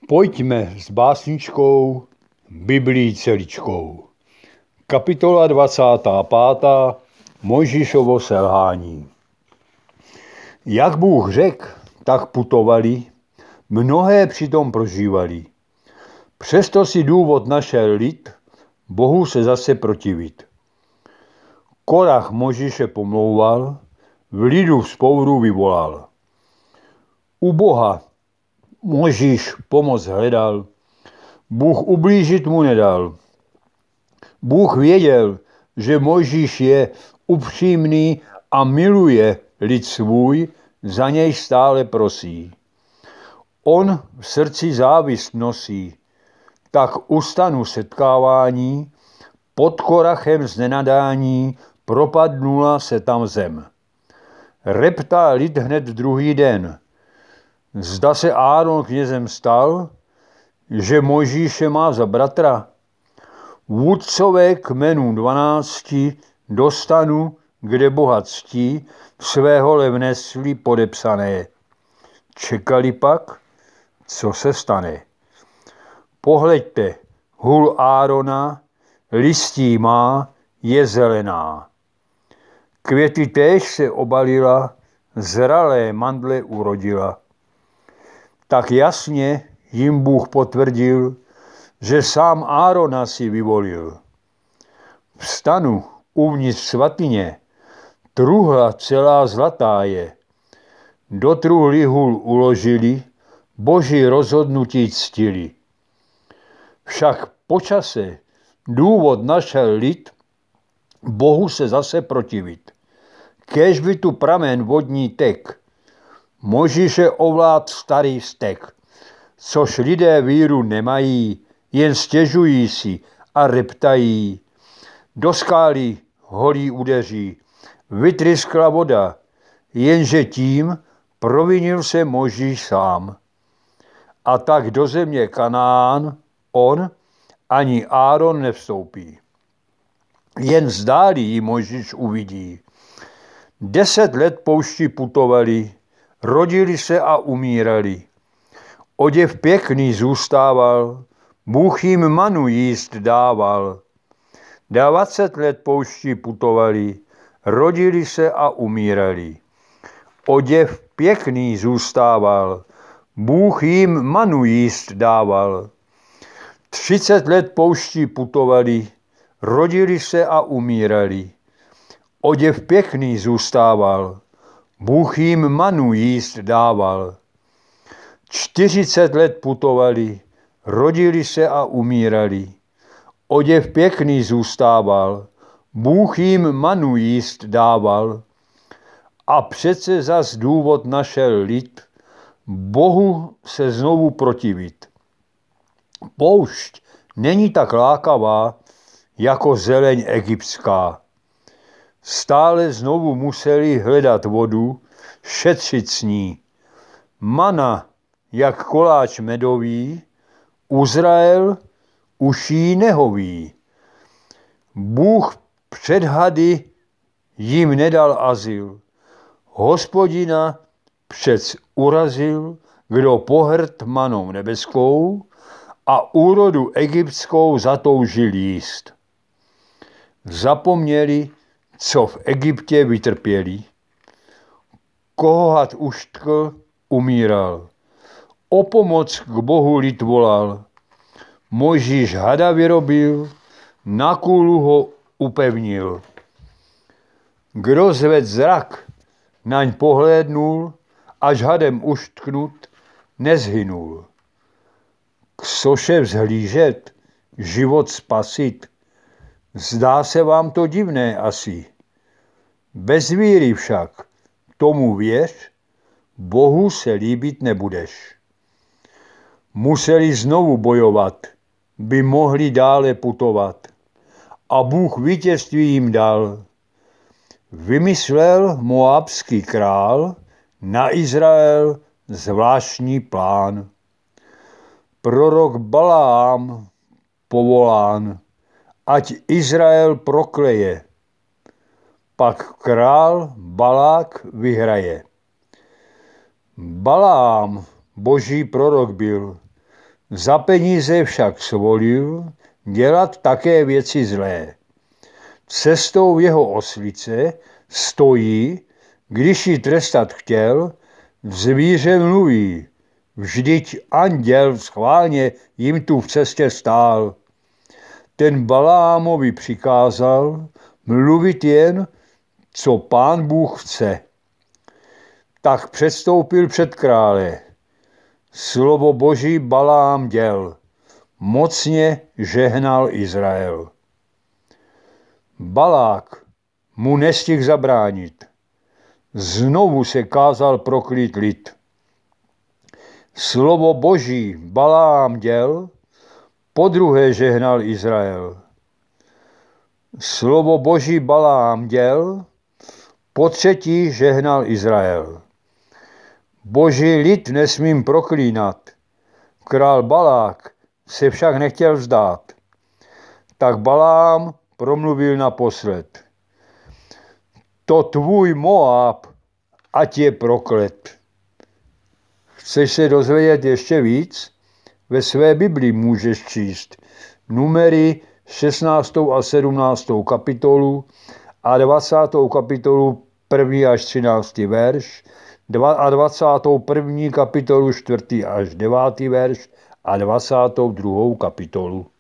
Pojďme s básničkou Biblii celičkou. Kapitola 25. Mojžíšovo selhání. Jak Bůh řekl, tak putovali, mnohé přitom prožívali. Přesto si důvod našel lid, Bohu se zase protivit. Korach Mojžíše pomlouval, v lidu vzpouru vyvolal. U Boha Mojžíš pomoc hledal, Bůh ublížit mu nedal. Bůh věděl, že Mojžíš je upřímný a miluje lid svůj, za něj stále prosí. On v srdci závist nosí, tak u stanu setkávání pod Korachem z nenadání propadnula se tam zem. Reptá lid hned druhý den, zda se Áron knězem stal, že Mojžíše má za bratra. Vůdcové kmenů 12 do stanu, kde Boha ctí, svého vnesli podepsané. Čekali pak, co se stane. Pohleďte, hůl Árona, listí má, je zelená. Květy též se obalila, zralé mandle urodila. Tak jasně jim Bůh potvrdil, že sám Árona si vyvolil. V stanu uvnitř svatyně truhla celá zlatá je. Do truhly hůl uložili, Boží rozhodnutí ctili. Však po čase důvod našel lid, Bohu se zase protivit. Kéž by tu pramen vodní tek, Mojžíše ovlád starý vztek, což lidé víru nemají, jen stěžují si a reptají. Do skály holí udeří, vytryskla voda, jenže tím provinil se Mojžíš sám. A tak do země Kanán on ani Áron nevstoupí. Jen zdáli ji Mojžíš uvidí. 10 let poušti putovali, rodili se a umírali. Oděv pěkný zůstával, Bůh jim manu jíst dával. 20 let poušti putovali, rodili se a umírali. Oděv pěkný zůstával, Bůh jim manu jíst dával. 30 let poušti putovali, rodili se a umírali. Oděv pěkný zůstával, Bůh jim manu jíst dával. 40 let putovali, rodili se a umírali. Oděv pěkný zůstával, Bůh jim manu jíst dával. A přece zas důvod našel lid, Bohu se znovu protivit. Poušť není tak lákavá, jako zeleň egyptská. Stále znovu museli hledat vodu, šetřit s ní. Mana, jak koláč medový, Uzrael už jí nehoví. Bůh před hady jim nedal azyl, Hospodina přec urazil, kdo pohrt manou nebeskou a úrodu egyptskou zatoužil jíst. Zapomněli, co v Egyptě vytrpěli. Koho had uštkl, umíral. O pomoc k Bohu lid volal. Mojžíš hada vyrobil, na kůlu ho upevnil. Kdo zved zrak, naň pohlédnul, až hadem uštknut, nezhynul. K soše vzhlížet, život spasit, zdá se vám to divné asi. Bez víry však, tomu věř, Bohu se líbit nebudeš. Museli znovu bojovat, by mohli dále putovat. A Bůh vítězství jim dal. Vymyslel moabský král na Izrael zvláštní plán. Prorok Balaám povolán, ať Izrael prokleje. Pak král Balák vyhraje. Balaám boží prorok byl, Za peníze však svolil dělat také věci zlé. Cestou jeho oslice stojí, když ji trestat chtěl, zvíře mluví. Vždyť anděl schválně jim tu v cestě stál. Ten Balámovi přikázal mluvit jen, co Pán Bůh chce. Tak předstoupil před krále. Slovo Boží Balám děl. Mocně žehnal Izrael. Balák mu nestihl zabránit. Znovu se kázal proklít lid. Slovo Boží Balám děl, podruhé žehnal Izrael. Slovo Boží Balám děl, potřetí žehnal Izrael. Boží lid nesmím proklínat. Král Balák se však nechtěl vzdát. Tak Balám promluvil naposled. To tvůj Moab, ať je proklet. Chceš se dozvědět ještě víc? Ve své Biblii můžeš číst Numery 16. a 17. kapitolu a 20. kapitolu 1. až 13. verš a 21. kapitolu 4. až 9. verš a 22. kapitolu.